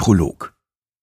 Prolog.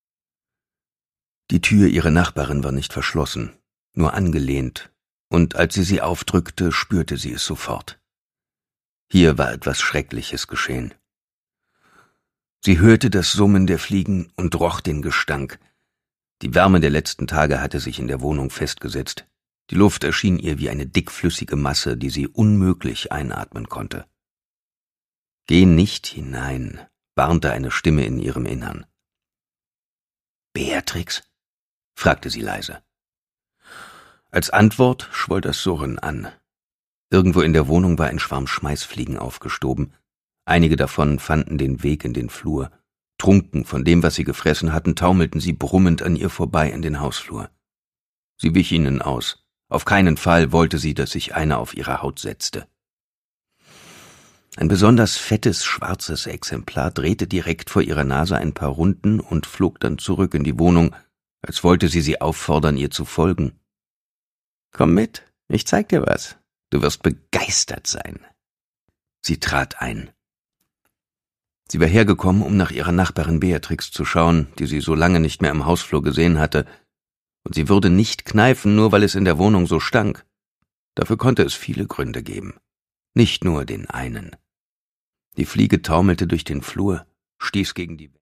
Die Tür ihrer Nachbarin war nicht verschlossen, nur angelehnt, und als sie aufdrückte, spürte sie es sofort. Hier war etwas Schreckliches geschehen. Sie hörte das Summen der Fliegen und roch den Gestank. Die Wärme der letzten Tage hatte sich in der Wohnung festgesetzt. Die Luft erschien ihr wie eine dickflüssige Masse, die sie unmöglich einatmen konnte. »Geh nicht hinein«, warnte eine Stimme in ihrem Innern. »Beatrix?« fragte sie leise. Als Antwort schwoll das Surren an. Irgendwo in der Wohnung war ein Schwarm Schmeißfliegen aufgestoben. Einige davon fanden den Weg in den Flur. Trunken von dem, was sie gefressen hatten, taumelten sie brummend an ihr vorbei in den Hausflur. Sie wich ihnen aus. Auf keinen Fall wollte sie, dass sich einer auf ihre Haut setzte. Ein besonders fettes, schwarzes Exemplar drehte direkt vor ihrer Nase ein paar Runden und flog dann zurück in die Wohnung, als wollte sie auffordern, ihr zu folgen. »Komm mit, ich zeig dir was. Du wirst begeistert sein.« Sie trat ein. Sie war hergekommen, um nach ihrer Nachbarin Beatrix zu schauen, die sie so lange nicht mehr im Hausflur gesehen hatte, und sie würde nicht kneifen, nur weil es in der Wohnung so stank. Dafür konnte es viele Gründe geben, nicht nur den einen. Die Fliege taumelte durch den Flur, stieß gegen die